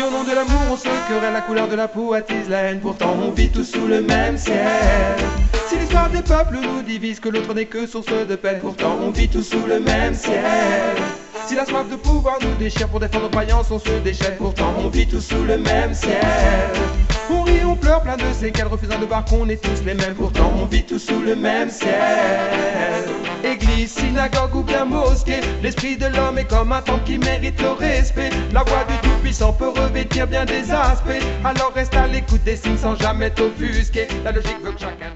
au nom de l'amour, on se querelle, la couleur de la peau attise la haine. Pourtant on vit tous sous le même ciel. Si l'histoire des peuples nous divise, que l'autre n'est que source de peine. Pourtant on vit tous sous le même ciel. Si la soif de pouvoir nous déchire, pour défendre nos croyances on se déchaîne. Pourtant on vit tous sous le même ciel. On rit, on pleure, plein de séquelles, refusant de voir qu'on est tous les mêmes. Pourtant on vit tous sous le même ciel. Église, synagogue ou bien mosquée, l'esprit de l'homme est comme un temple qui mérite le respect. La voix du Tout-Puissant peut revêtir bien des aspects. Alors reste à l'écoute des signes sans jamais t'offusquer. La logique veut que chacun